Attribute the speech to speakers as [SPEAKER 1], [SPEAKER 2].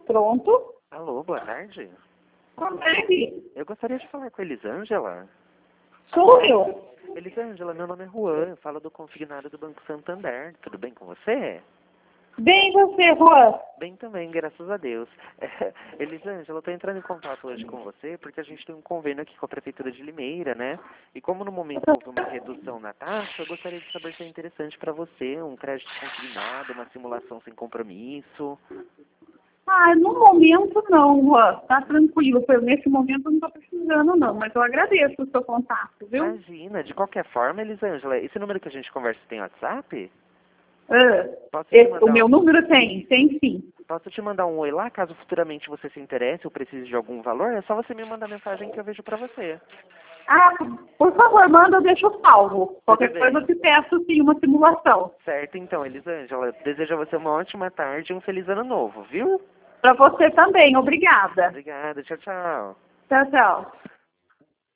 [SPEAKER 1] Pronto.
[SPEAKER 2] Alô, boa tarde.
[SPEAKER 1] Consegue?
[SPEAKER 2] Eu gostaria de falar com a Elisângela.
[SPEAKER 1] Sou eu.
[SPEAKER 2] Elisângela, meu nome é Juan, eu falo do consignado do Banco Santander. Tudo bem com você?
[SPEAKER 1] Bem você, Juan.
[SPEAKER 2] Bem também, graças a Deus. Elisângela, eu estou entrando em contato hoje com você porque a gente tem um convênio aqui com a Prefeitura de Limeira, né? E como no momento houve uma redução na taxa, eu gostaria de saber se é interessante para você um crédito consignado, uma simulação sem compromisso.
[SPEAKER 1] Ah, no momento não, Juan. Tá tranquilo. Nesse momento eu não tô precisando, não. Mas eu agradeço o seu contato, viu?
[SPEAKER 2] Imagina, de qualquer forma, Elisângela, esse número que a gente conversa tem WhatsApp? Posso te
[SPEAKER 1] O
[SPEAKER 2] mandar
[SPEAKER 1] meu número tem sim.
[SPEAKER 2] Posso te mandar um oi lá, caso futuramente você se interesse ou precise de algum valor? É só você me mandar mensagem que eu vejo pra você.
[SPEAKER 1] Ah, por favor, manda, eu deixo salvo. Qualquer
[SPEAKER 2] Tudo
[SPEAKER 1] coisa
[SPEAKER 2] bem.
[SPEAKER 1] eu te peço sim uma simulação.
[SPEAKER 2] Certo, então, Elisângela, desejo a você uma ótima tarde e um feliz ano novo, viu?
[SPEAKER 1] Para você também, obrigada.
[SPEAKER 2] Obrigada, tchau, tchau.
[SPEAKER 1] Tchau, tchau.